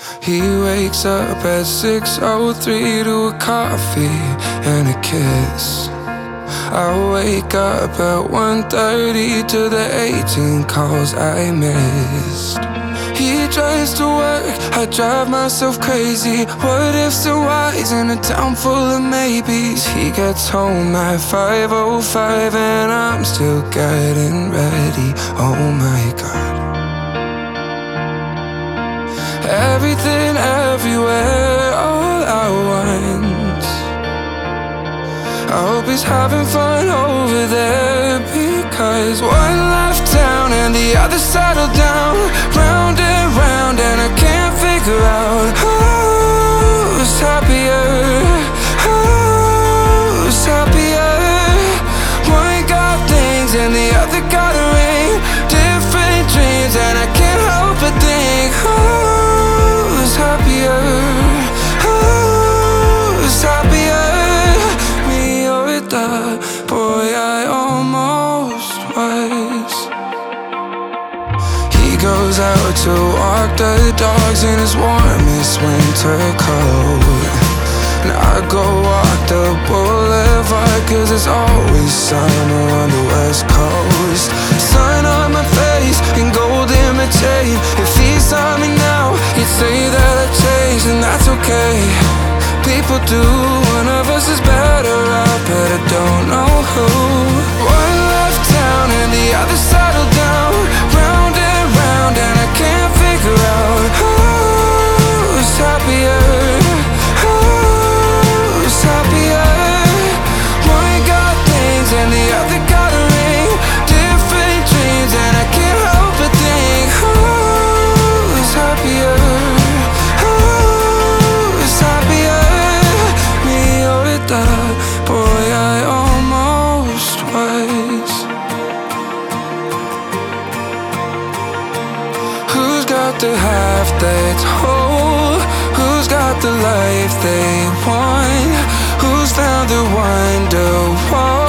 He wakes up at 6:03 to a coffee and a kiss. I wake up at 1:30 to the 18 calls I missed. He drives to work, I drive myself crazy. What ifs and whys in a town full of maybes. He gets home at 5:05 and I'm still getting ready. Oh my God. Everything, everywhere, all at once. I hope he's having fun over there, because one left town and the other settled down. Round and round and I can't figure out who's happier, who's happier. One got things and the other got a ring. Different dreams and I can't help but think, who's happier, who's happier? Me or the boy I almost was. He goes out to walk the dogs in his warmest winter coat, and I go walk the boulevard, cause it's always summer on the west coast. Sun on my face and gold in my chain. If he saw me now, he'd say that I changed, and that's okay. People do, one of us is better out, but I don't know who. One left town and the other settled down. Round and round and I can't figure out who's happier, who's happier. One got things and the other got a ring. Different dreams and I can't help but think, who's happier, who's happier? Me or the boy I almost was. Who's got the half that's whole? Who's got the life they want? Who's found the wonderwall?